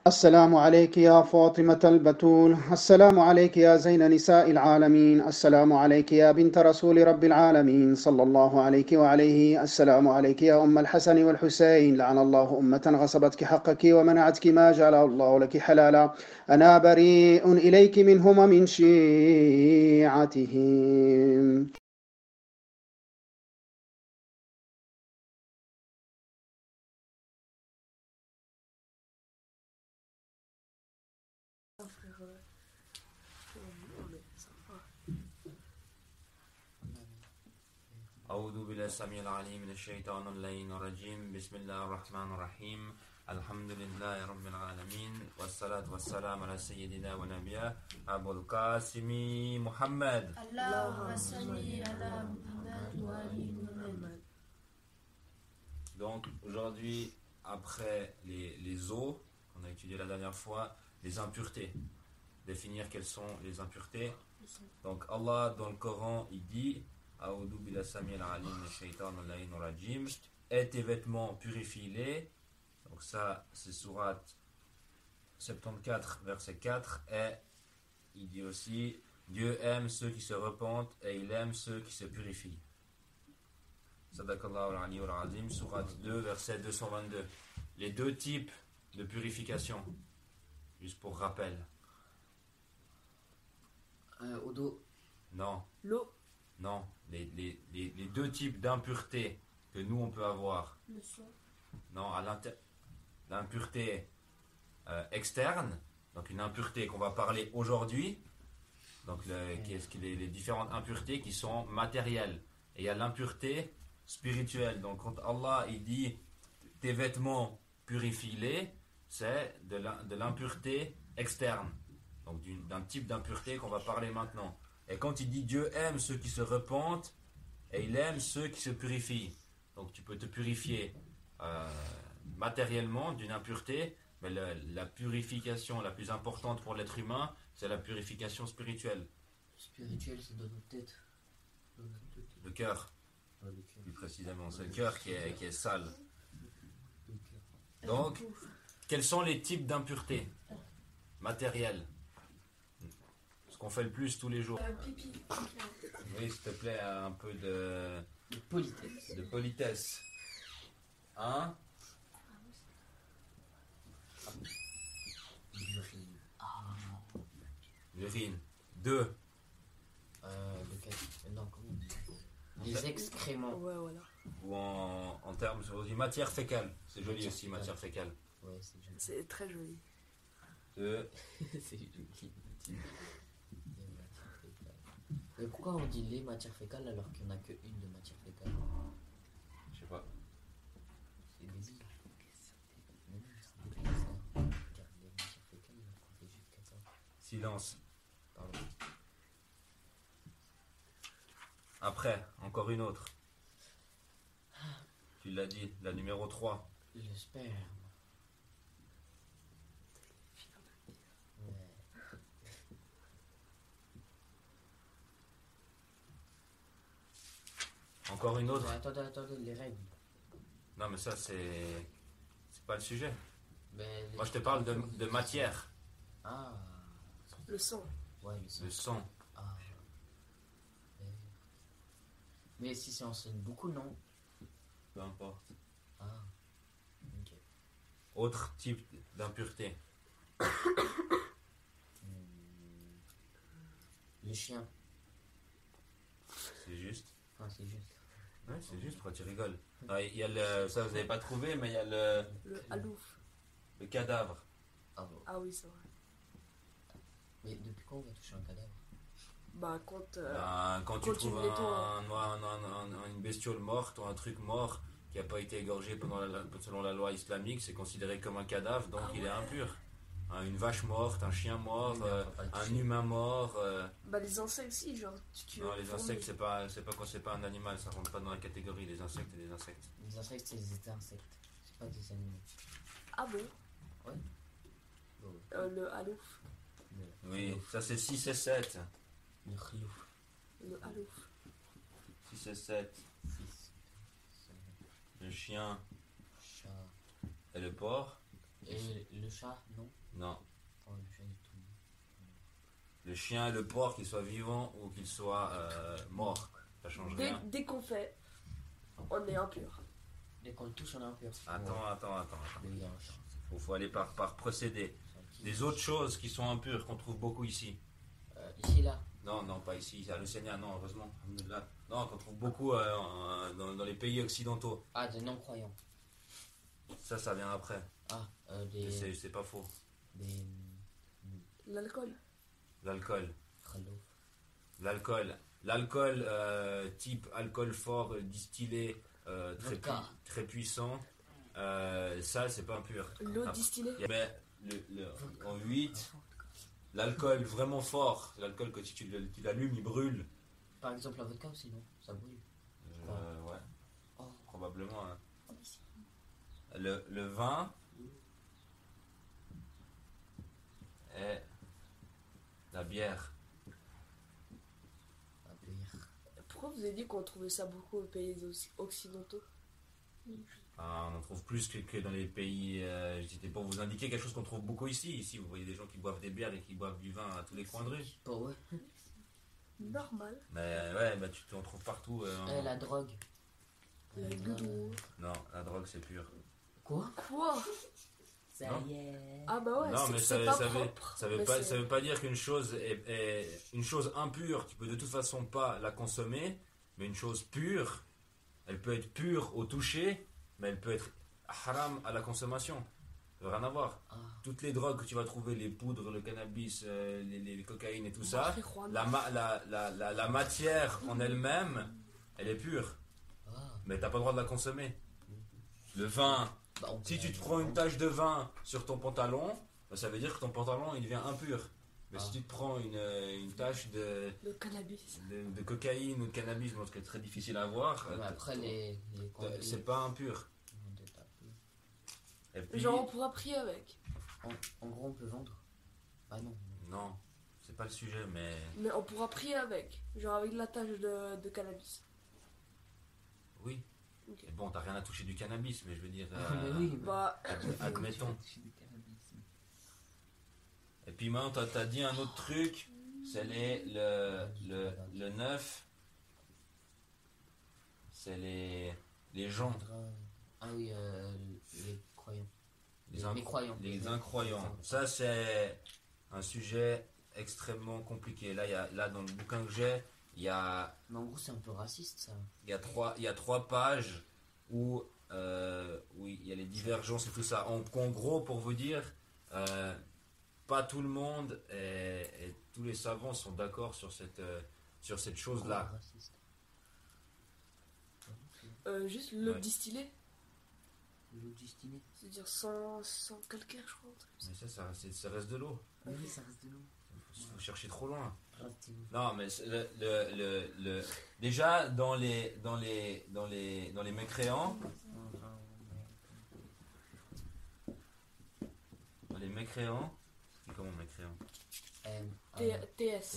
السلام عليك يا فاطمة البتول، السلام عليك يا زين نساء العالمين، السلام عليك يا بنت رسول رب العالمين صلى الله عليك وعليه، السلام عليك يا أم الحسن والحسين، لعن الله أمة غصبتك حقك ومنعتك ما جعله الله لك حلالا، أنا بريء إليك منهم ومن شيعتهم. أعوذ بالله السميع العليم من الشيطان اللعين الرجيم بسم الله الرحمن الرحيم الحمد لله رب العالمين والصلاة والسلام على سيدنا ونبينا أبو القاسم محمد اللهم صل على محمد وآل محمد. Donc aujourd'hui, après les eaux qu'on a étudié la dernière fois, les impuretés, définir quelles sont les impuretés. Donc Allah dans le Coran il dit A'udhu billahi samil alim minash shaitanir rajim, et tes vêtements purifie-les. Donc ça c'est sourate 74 verset 4, et il dit aussi Dieu aime ceux qui se repentent et il aime ceux qui se purifient. Sadakallahu al-Ali al-Azim, sourate 2 verset 222. Les deux types de purification, juste pour rappel. Au dos. Non. L'eau. Non, les deux types d'impuretés que nous on peut avoir. Le sang. Non, l'impureté externe, donc une impureté qu'on va parler aujourd'hui, donc les différentes impuretés qui sont matérielles. Et il y a l'impureté spirituelle. Donc quand Allah il dit tes vêtements purifie-les, c'est de l'impureté externe. Donc d'un type d'impureté qu'on va parler maintenant. Et quand il dit Dieu aime ceux qui se repentent et il aime ceux qui se purifient. Donc tu peux te purifier matériellement d'une impureté, mais la purification la plus importante pour l'être humain, c'est la purification spirituelle. Spirituel, c'est dans notre tête. Le cœur, plus précisément. C'est le cœur qui est sale. Donc, quels sont les types d'impuretés matérielles? Qu'on fait le plus tous les jours. Pipi. Oui, s'il te plaît, un peu de politesse. De politesse. Un. L'urine. L'urine. Deux. Non, comment on dit? Les excréments. Ouais, voilà. Ou en termes, on dit matière fécale. C'est joli aussi, matière fécale. Ouais, c'est joli. C'est très joli. Deux. C'est joli. Mais pourquoi on dit les matières fécales alors qu'il n'y en a qu'une de matière fécale? Je sais pas. C'est des îles. Mais non, c'est des ça. Regarde, les matières fécales, ils ont fait juste 4 ans. Silence. Pardon. Après, encore une autre. Tu l'as dit, la numéro 3. Le sperme. Ouais. Encore une autre. Attendez, les règles. Non, mais ça, c'est pas le sujet. Mais Moi, je te parle de matière. Ah. Le sang. Ouais, le sang. Le sang. Ah. Mais si ça enseigne beaucoup, non? Peu importe. Ah. Ok. Autre type d'impureté. Le chien. C'est juste. Ah, c'est juste. Ouais, c'est juste, pourquoi tu rigoles? Ah, il y a ça vous n'avez pas trouvé, mais il y a le alouf. le cadavre. Ah bon. Ah oui, c'est vrai. Mais depuis quand on va toucher un cadavre? Bah, quand. Quand tu quand tu trouves nettoies. une bestiole morte ou un truc mort qui n'a pas été égorgé selon la loi islamique, c'est considéré comme un cadavre, donc il est impur. Hein, une vache morte, un chien mort, Oui, mais on va pas le un toucher. humain mort. Bah, les insectes, si, genre. Non, les insectes, c'est pas un animal, ça rentre pas dans la catégorie des insectes et des insectes. Les insectes, c'est des insectes. C'est pas des animaux. Ah bon? Ouais. Le alouf. Oui, ça c'est 6 et 7. Le khlouf. Le alouf. 6 et 7. Fils. Le chien Chat. et le porc. Et Et le chat, non. Non. Oh, le chat, il est tout. Le chien et le porc, qu'ils soient vivants ou qu'ils soient morts, ça change rien. Dès qu'on fait, on est impur. Dès qu'on le touche, on est impur. Attends. Oui, attends. Faut aller par procédé. Des autres choses qui sont impures, qu'on trouve beaucoup ici. Ici, là. Non, pas ici, à l'Océania, non, heureusement. Alhamdoulilah. Non, qu'on trouve beaucoup dans les pays occidentaux. Ah, des non-croyants. Ça vient après. Ah, des. C'est pas faux. Des. L'alcool. L'alcool. Khalouf. L'alcool type alcool fort, distillé, Vodka. très puissant, ça c'est pas impur. L'eau Ah, distillée. Mais en 8, l'alcool vraiment fort, l'alcool que si tu l'allumes il brûle. Par exemple, la vodka aussi, non. Ça brûle. Ouais, Oh. probablement. Hein. Le vin et la bière. La bière. Pourquoi vous avez dit qu'on trouvait ça beaucoup aux pays occidentaux? On en trouve plus que dans les pays. C'était pour vous indiquer quelque chose qu'on trouve beaucoup ici. Ici, vous voyez des gens qui boivent des bières et qui boivent du vin à tous les coins de rue. Bah ouais. Normal. Mais ouais, bah, tu en trouves partout. La drogue. La goudou. Non, la drogue c'est pur. Quoi? Quoi? Ça Non. y est. Ah bah ouais, Non, mais c'est pas propre. ça veut Mais pas, c'est- ça veut pas dire qu'une chose est une chose impure. Tu peux de toute façon pas la consommer, mais une chose pure, elle peut être pure au toucher, mais elle peut être haram à la consommation. Ça veut rien à voir. Ah. Toutes les drogues que tu vas trouver, les poudres, le cannabis, les cocaïnes et tout ça, Marijuana. la matière en elle-même, elle est pure, Ah. mais t'as pas le droit de la consommer. Le vin. Bah, on Si peut- tu te prends une tache de vin sur ton pantalon, bah, ça veut dire que ton pantalon il devient impur. Mais si tu te prends une tache Le cannabis. de cocaïne ou de cannabis, bon, ce qui est très difficile à voir, Mais après, les c'est pas impur. Et puis, Genre on pourra prier avec. En gros, on peut vendre. Ah non. non, c'est pas le sujet, mais Mais on pourra prier avec. Genre avec la tâche de cannabis. oui. Ok. Et bon, t'as rien à toucher du cannabis, mais je veux dire, Mais oui, Bah, admettons. Et puis maintenant, t'as dit un autre truc, c'est le 9, c'est les gens, Ah oui, les croyants. les croyants. les incroyants. Ça, c'est un sujet extrêmement compliqué. Là, dans le bouquin que j'ai, il y a Mais en gros, c'est un peu raciste, ça. il y a 3 pages où il y a les divergences et tout ça. En gros, pour vous dire, pas tout le monde et tous les savants sont d'accord sur cette chose-là. Raciste. juste l'eau Ouais. distillée. L'eau destinée. C'est-à-dire sans calcaire, je crois. un truc comme ça. Mais ça reste de l'eau. Oui, ça reste de l'eau. Faut chercher trop loin. Reste de l'eau. Non, mais déjà dans les mécréants, c'est comment mécréants? TS.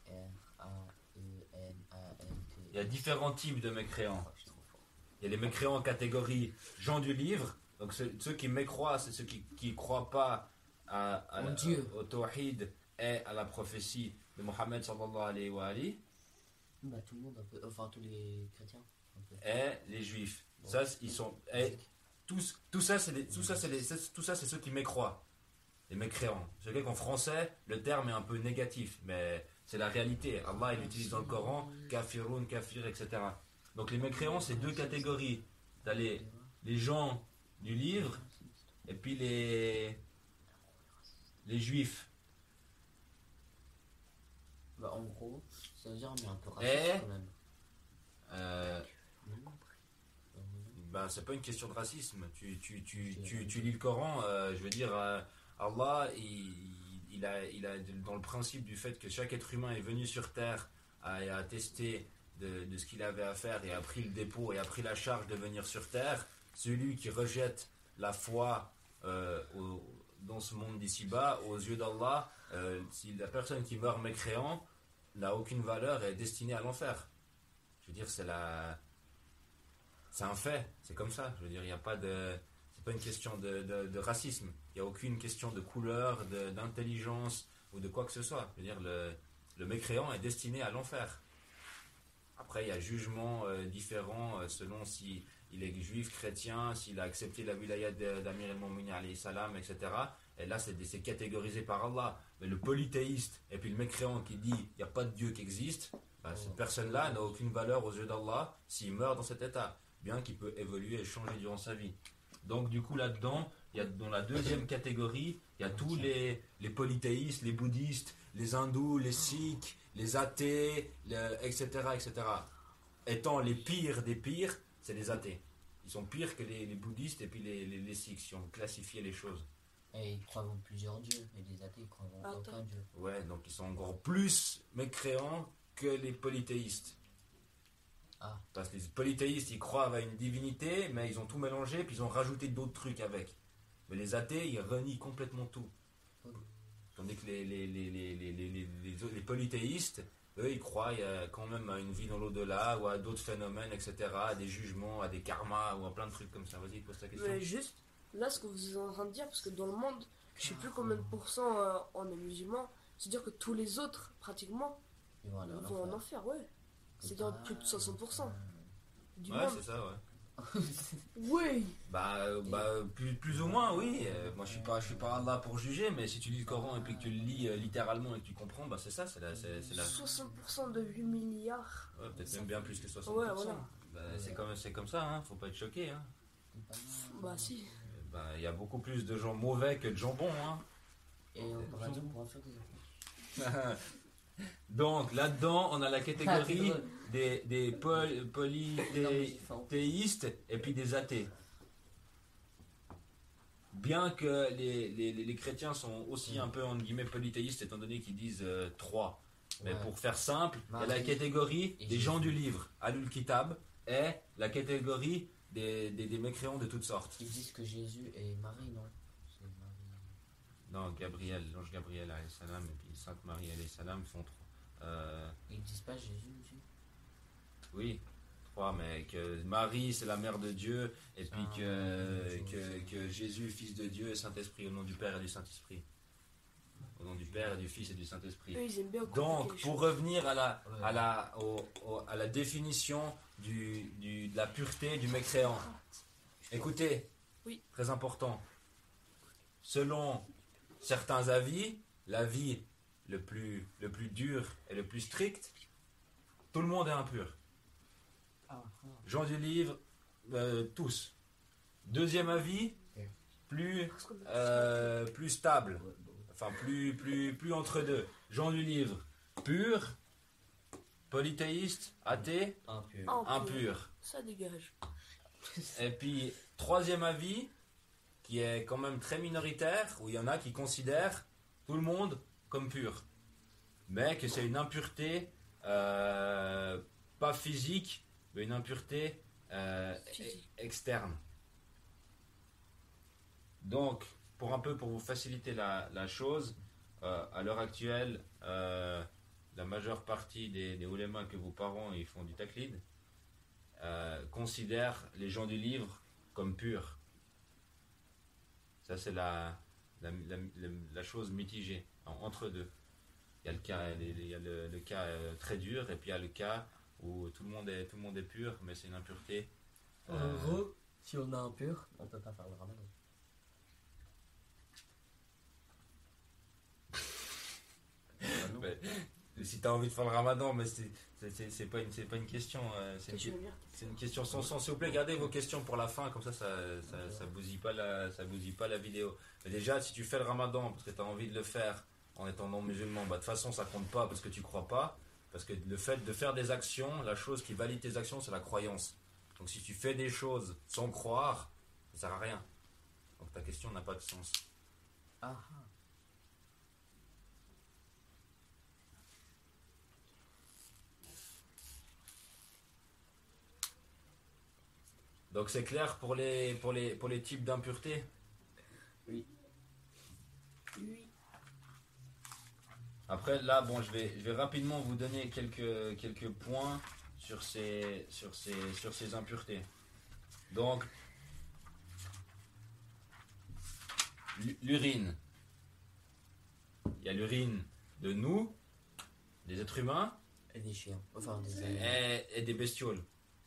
T-R-A-E-N-A-N-T. Il y a différents types de mécréants. Il y a les mécréants catégorie gens du livre, donc ceux qui mécroient, c'est ceux qui ne croient pas En Dieu. au tawhid et à la prophétie de Mohammed sallallahu alayhi wa alihi, Bah, tout le monde, un peu. Enfin, tous les chrétiens. Un peu. et les juifs. Ça, ils sont. Et tout ça, c'est ceux qui mécroient. Les mécréants. Je sais qu'en français, le terme est un peu négatif, mais c'est la réalité. Allah, il utilise dans le Coran, kafirun, kafir, etc. Donc les mécréants, c'est 2 catégories. T'as les gens du livre, et puis les juifs. Bah, en gros, ça veut dire on est un peu Et- raciste quand même. Ben, c'est pas une question de racisme. Tu lis le Coran, je veux dire, Allah, il a dans le principe du fait que chaque être humain est venu sur terre et a attesté de ce qu'il avait à faire et a pris le dépôt et a pris la charge de venir sur terre. Celui qui rejette la foi dans ce monde d'ici-bas, aux yeux d'Allah, si la personne qui meurt mécréant n'a aucune valeur et est destinée à l'enfer. Je veux dire, c'est un fait, c'est comme ça. Je veux dire, il n'y a pas de. pas une question de racisme. Il n'y a aucune question de couleur, d'intelligence ou de quoi que ce soit. Je veux dire, le mécréant est destiné à l'enfer. Après, il y a jugement différent selon si il est juif, chrétien, s'il a accepté la wilayat d'Amir el-Moumini alayhi salam, etc. Et là, c'est catégorisé par Allah. Mais le polythéiste et puis le mécréant qui dit il n'y a pas de Dieu qui existe, bah, cette personne-là n'a aucune valeur aux yeux d'Allah s'il meurt dans cet état, bien qu'il peut évoluer et changer durant sa vie. Donc du coup là-dedans, il y a dans la deuxième catégorie, il y a tous les polythéistes, les bouddhistes, les hindous, les sikhs, les athées, etc., etc. Étant les pires des pires, c'est les athées. Ils sont pires que les bouddhistes et puis les sikhs, si on classifiait les choses. Et ils croient en plusieurs dieux, et les athées ils croient en Attends. aucun dieu. Ouais, donc ils sont encore plus mécréants que les polythéistes. Ah. Parce que les polythéistes, ils croient à une divinité, mais ils ont tout mélangé, puis ils ont rajouté d'autres trucs avec. Mais les athées, ils renient complètement tout. Tandis que les polythéistes, eux, ils croient quand même à une vie dans l'au-delà, ou à d'autres phénomènes, etc., à des jugements, à des karmas, ou à plein de trucs comme ça. Vas-y, pose ta question. Mais juste, là, ce que vous êtes en train de dire, parce que dans le monde, je sais plus combien de pourcents on est musulmans, c'est-à-dire que tous les autres, pratiquement, Ils vont aller en vont en enfer. enfer, ouais. C'est-à-dire plus de 60% du Ouais, monde. c'est ça, ouais. Oui. Plus ou moins, oui. Moi, je suis pas là pour juger, mais si tu lis le Coran et puis que tu le lis littéralement et que tu comprends, bah c'est ça, c'est la... 60% de 8 milliards. Ouais, peut-être même bien plus que 60%. Ouais, voilà. Bah, c'est comme ça, hein. Faut pas être choqué, hein. Bah si. Bah, il y a beaucoup plus de gens mauvais que de gens bons, hein. Et on va dire pour en faire des enfants. Donc là-dedans, on a la catégorie des polythéistes et puis des athées. Bien que les chrétiens sont aussi un peu, entre guillemets, polythéistes, étant donné qu'ils disent trois. Mais Ouais. pour faire simple, il y a la Marie catégorie et des gens Jésus. du livre, Alul Kitab, et la catégorie des mécréants de toutes sortes. Ils disent que Jésus et Marie, non? C'est Marie. Non, Gabriel, l'ange Gabriel alayhi salam et puis Sainte Marie alayhi salam font trois. Ils disent pas Jésus aussi? Oui, trois, mais que Marie c'est la mère de Dieu et puis que Jésus, fils de Dieu et Saint-Esprit, au nom du Père et du Saint-Esprit. Au nom du Père et du Fils et du Saint-Esprit. Eux, ils aiment bien compliquer Donc, les pour choses. revenir à la définition de la pureté du mécréant, écoutez, Oui. très important, selon certains avis, l'avis le plus dur et le plus strict, tout le monde est impur. Gens du livre, tous. Deuxième avis, plus stable, enfin plus entre deux. Gens du livre, pur, polythéiste, athée, Impur. impur. Ça dégage. Et puis, troisième avis, qui est quand même très minoritaire, où il y en a qui considèrent tout le monde comme pur. Mais que c'est une impureté, pas physique, mais une impureté Physique. externe. Donc, pour vous faciliter la chose, à l'heure actuelle, la majeure partie des ulémas que vos parents ils font du taqlid considèrent les gens du livre comme purs. Ça, c'est la chose mitigée, entre deux. Il y a le cas très dur, et puis il y a le cas où tout le monde est pur, mais c'est une impureté. Si on est impur, on peut pas faire le ramadan. Mais, si tu as envie de faire le ramadan, mais c'est pas une question. C'est une question sans sens. S'il vous plaît, gardez vos questions pour la fin, comme ça bousille pas la vidéo. Mais déjà, si tu fais le ramadan parce que tu as envie de le faire en étant non musulman, bah, de toute façon, ça compte pas parce que tu crois pas. Parce que le fait de faire des actions, la chose qui valide tes actions, c'est la croyance. Donc si tu fais des choses sans croire, ça sert à rien. Donc ta question n'a pas de sens. Ah. Donc c'est clair pour les types d'impuretés. Oui. Après là, bon, je vais rapidement vous donner quelques points sur ces impuretés. Donc l'urine. Il y a l'urine de nous, des êtres humains, Et des chiens. Enfin, des animaux. et des bestioles.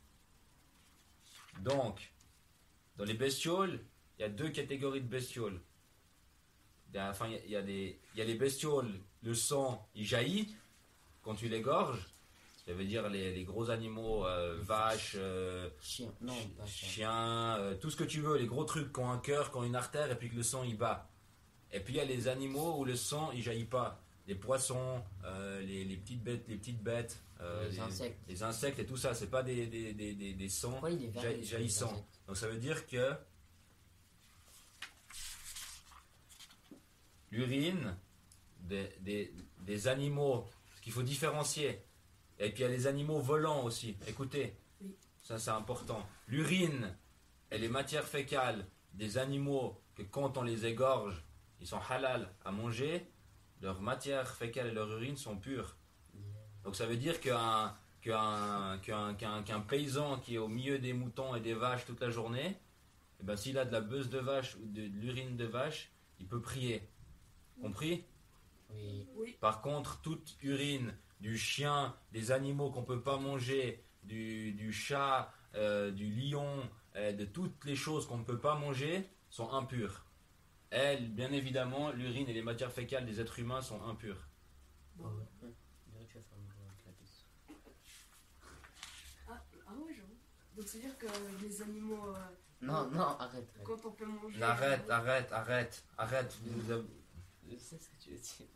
Donc, dans les bestioles, il y a deux catégories de bestioles. Enfin, il y a les bestioles, le sang, il jaillit quand tu l'égorges. Ça veut dire les gros animaux, vaches, Chien. Non, pas chien. chiens, tout ce que tu veux, les gros trucs qui ont un cœur, qui ont une artère, et puis que le sang il bat. Et puis il y a les animaux où le sang il jaillit pas. Les poissons, les petites bêtes, les insectes et tout ça, c'est pas des sangs Pourquoi il est vert, les jaillissants. insectes? Donc ça veut dire que l'urine des animaux, parce qu'il faut différencier. Et puis il y a les animaux volants aussi. Écoutez, Oui. ça c'est important. L'urine et les matières fécales des animaux que quand on les égorge, ils sont halal à manger, leurs matières fécales et leur urine sont pures. Donc ça veut dire qu'un paysan qui est au milieu des moutons et des vaches toute la journée, eh ben, s'il a de la beuse de vache ou de l'urine de vache, il peut prier. Compris? Oui. Oui. Par contre, toute urine du chien, des animaux qu'on ne peut pas manger, du chat, du lion, de toutes les choses qu'on ne peut pas manger, sont impures. Elles, bien évidemment, l'urine et les matières fécales des êtres humains sont impures. Ah ouais. On dirait que tu vas faire un jeu avec la piste. Ah ouais, j'avoue. Donc c'est-à-dire que les animaux, Non, non, arrête. quand on peut manger... Arrête. Je sais ce que tu veux dire.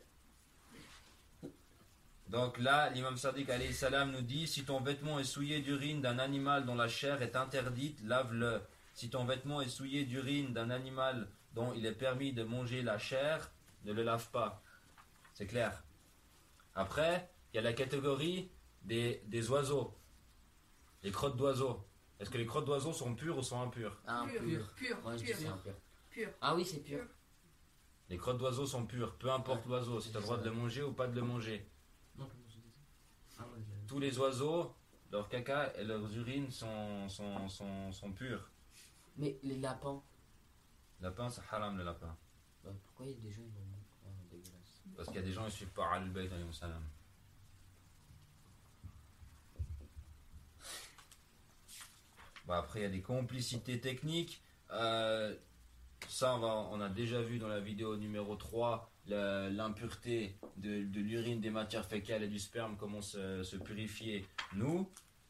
Donc là, l'imam Sadiq alayhi salam nous dit, si ton vêtement est souillé d'urine d'un animal dont la chair est interdite, lave-le. Si ton vêtement est souillé d'urine d'un animal dont il est permis de manger la chair, ne le lave pas. C'est clair. Après, il y a la catégorie des oiseaux. Les crottes d'oiseaux. Est-ce que les crottes d'oiseaux sont pures ou sont impures? Ah, pur. Pur. Moi je dis c'est impur. Pur. Ah oui, c'est pur. Les crottes d'oiseaux sont pures, peu importe l'oiseau, si tu as le droit de le manger ou pas de le manger. Non, comment je dis ça? Ah ouais, Tous les oiseaux, leurs caca et leurs urines sont pures. Mais les lapins, Lapin, c'est haram le lapin. bah, pourquoi il y a des gens qui vont dégueulasse? Parce qu'il y a des gens qui suivent pas Al-Bayt alayhi salam. Bon, après, il y a des complicités techniques. Ça, on a déjà vu dans la vidéo numéro 3 l'impureté de l'urine, des matières fécales et du sperme, comment se purifier nous.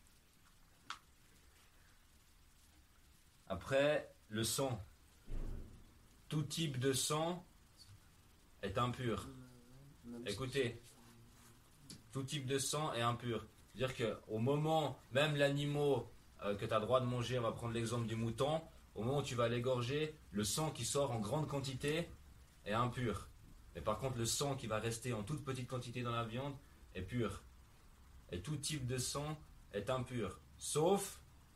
Après, le sang. Tout type de sang est impur. Écoutez, tout type de sang est impur. C'est-à-dire qu'au moment, même l'animal que tu as le droit de manger, on va prendre l'exemple du mouton, au moment où tu vas l'égorger, le sang qui sort en grande quantité est impur. Mais par contre, le sang qui va rester en toute petite quantité dans la viande est pur. Et tout type de sang est impur. Sauf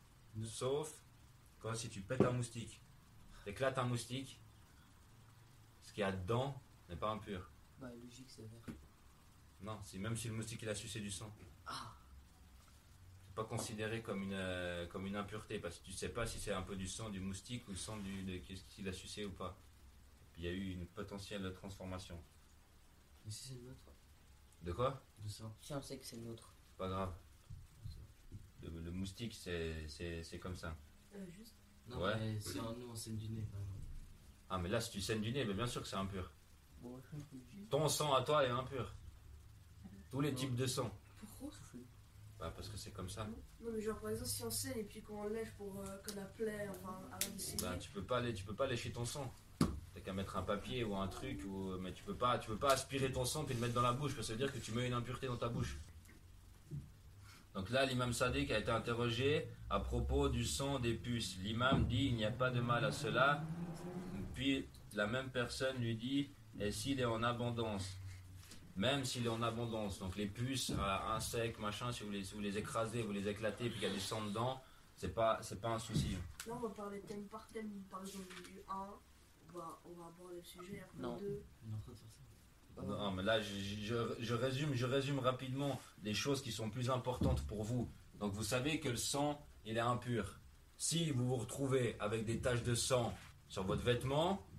quand si tu pètes un moustique, tu éclates un moustique, ce qu'il y a dedans n'est pas impur. Bah, logique, c'est vert. Non, même si le moustique il a sucé du sang. C'est pas considéré comme une impureté parce que tu sais pas si c'est un peu du sang du moustique ou le sang qu'il a sucé ou pas. Et puis il y a eu une potentielle transformation. Mais si c'est le nôtre, De quoi? de ça. Si on sait que c'est le nôtre. C'est pas grave. Le moustique c'est comme ça. Juste. Non, Ouais. mais si nous on saigne du nez, par exemple. Ah mais là si tu saignes du nez, mais bien sûr que c'est impur. Bon, Ton sang à toi est impur. Tous les types de sang. Pourquoi? Bah parce que c'est comme ça. Non, mais genre par exemple, si on saigne et puis qu'on lèche pour que la plaie, enfin, arrête de saigner. Bah, tu peux pas lécher ton sang. T'as qu'à mettre un papier ou un truc, mais tu peux pas aspirer ton sang puis le mettre dans la bouche, parce que ça veut dire que tu mets une impureté dans ta bouche. Donc là, l'imam Sadiq a été interrogé à propos du sang des puces. L'imam dit il n'y a pas de mal à cela. Puis la même personne lui dit et s'il est en abondance, même s'il est en abondance, donc les puces, insectes, machin, si vous les écrasez, vous les éclatez, puis qu'il y a du sang dedans, c'est pas un souci. Là, on va parler thème par thème. Par exemple, du 1, on va aborder le sujet. Après, Non. le 2. On est en train de faire ça. Non, mais là, je résume rapidement les choses qui sont plus importantes pour vous. Donc, vous savez que le sang, il est impur. Si vous vous retrouvez avec des taches de sang sur votre vêtement,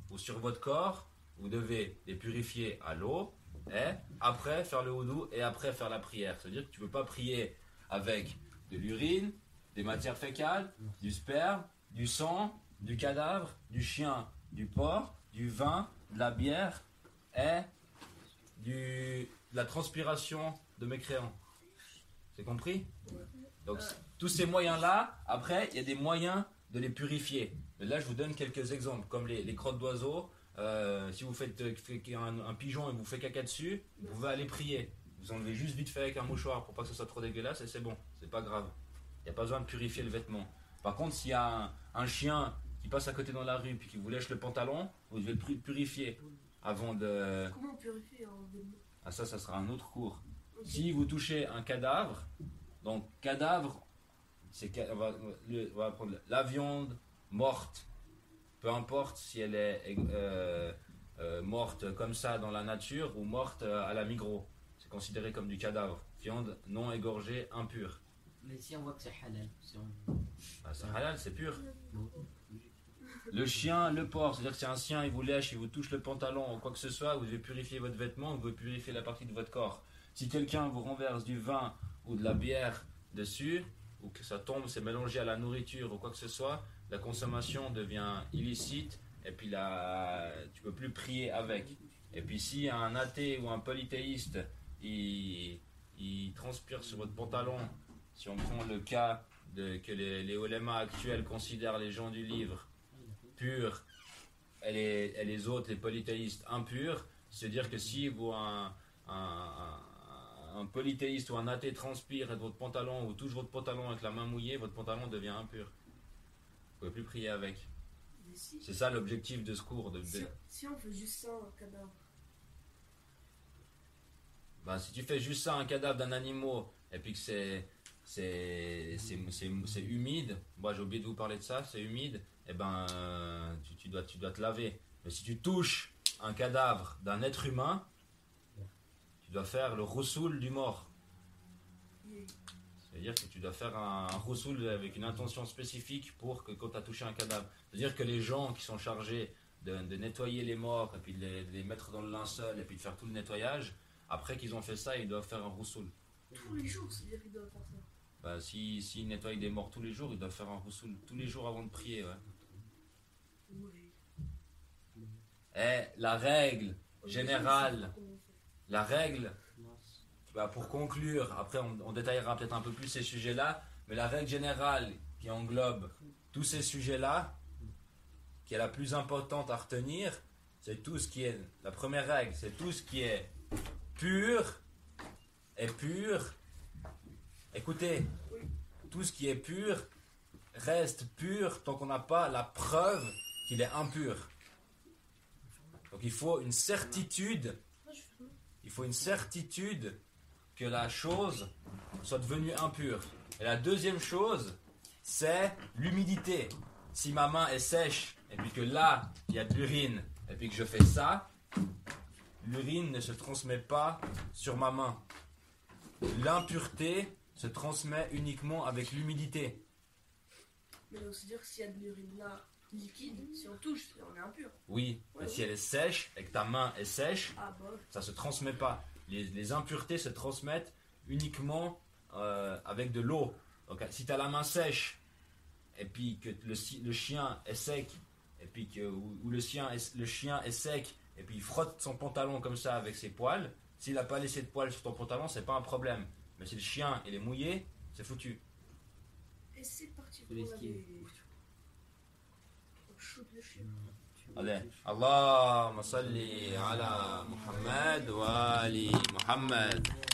ou sur votre corps, vous devez les purifier à l'eau, et après faire le wudu et après faire la prière. C'est-à-dire que tu ne peux pas prier avec de l'urine, des matières fécales, du sperme, du sang, du cadavre, du chien, du porc, du vin, de la bière et de la transpiration de mécréants. C'est compris? Donc tous ces moyens-là, après, il y a des moyens de les purifier. Mais là, je vous donne quelques exemples, comme les crottes d'oiseaux. Si vous faites un pigeon et vous fait caca dessus, vous pouvez aller prier. Vous enlevez juste vite fait avec un mouchoir pour pas que ce soit trop dégueulasse et c'est bon, c'est pas grave. Il n'y a pas besoin de purifier le vêtement. Par contre, s'il y a un chien qui passe à côté dans la rue puis qui vous lèche le pantalon, vous devez le purifier avant de... Comment on purifie un vêtement? Ah ça sera un autre cours. Si vous touchez un cadavre, donc cadavre, on va prendre la viande morte, peu importe si elle est morte comme ça dans la nature ou morte à la Migros. C'est considéré comme du cadavre. Viande non égorgée, impure. Mais si on voit que c'est halal, si on... Ah, c'est halal, c'est pur. Bon. Le chien, le porc, c'est-à-dire que si un chien il vous lèche, il vous touche le pantalon ou quoi que ce soit, vous devez purifier votre vêtement, vous devez purifier la partie de votre corps. Si quelqu'un vous renverse du vin ou de la bière dessus, ou que ça tombe, c'est mélangé à la nourriture ou quoi que ce soit, la consommation devient illicite et puis là, tu peux plus prier avec. Et puis si un athée ou un polythéiste, il transpire sur votre pantalon, si on prend le cas que les ulémas actuels considèrent les gens du livre purs et les autres, les polythéistes, impurs, c'est-à-dire que si vous, un polythéiste ou un athée transpire de votre pantalon ou touche votre pantalon avec la main mouillée, votre pantalon devient impur. Vous ne pouvez plus prier avec. Mais si, C'est ça l'objectif de ce cours. si on fait juste ça, un cadavre. Ben, si tu fais juste ça, un cadavre d'un animal, et puis que c'est humide, moi j'ai oublié de vous parler de ça, c'est humide, et ben tu dois te laver. Mais si tu touches un cadavre d'un être humain, tu dois faire le roussoul du mort. C'est-à-dire que tu dois faire un roussoul avec une intention spécifique pour que quand tu as touché un cadavre. C'est-à-dire que les gens qui sont chargés de nettoyer les morts, et puis de les mettre dans le linceul, et puis de faire tout le nettoyage, après qu'ils ont fait ça, ils doivent faire un roussoul. Tous les jours, c'est-à-dire qu'ils doivent faire ça. Bah, s'ils nettoient des morts tous les jours, ils doivent faire un roussoul tous les jours avant de prier. Ouais. Oui. Et la règle générale, la règle, bah, pour conclure, après on détaillera peut-être un peu plus ces sujets-là, mais la règle générale qui englobe tous ces sujets-là, qui est la plus importante à retenir, c'est tout ce qui est, la première règle, c'est tout ce qui est pur est pur. Écoutez, tout ce qui est pur reste pur tant qu'on n'a pas la preuve qu'il est impur. Donc il faut une certitude, que la chose soit devenue impure. Et la deuxième chose, c'est l'humidité. Si ma main est sèche et puis que là, il y a de l'urine et puis que je fais ça, l'urine ne se transmet pas sur ma main. L'impureté se transmet uniquement avec l'humidité. Mais ça veut aussi dire que s'il y a de l'urine là, liquide, si on touche, on est impur. Oui, mais si elle est sèche et que ta main est sèche, Ah bah, ça se transmet pas. Les impuretés se transmettent uniquement avec de l'eau. Donc si tu as la main sèche et puis que le chien est sec et puis que ou le chien est sec et puis il frotte son pantalon comme ça avec ses poils, s'il n'a pas laissé de poils sur ton pantalon, c'est pas un problème. Mais si le chien il est mouillé, c'est foutu. et c'est parti Faut pour l'esquiver. on shoot le chien. Allez, Allahumma salli ala Muhammad wa ali Muhammad.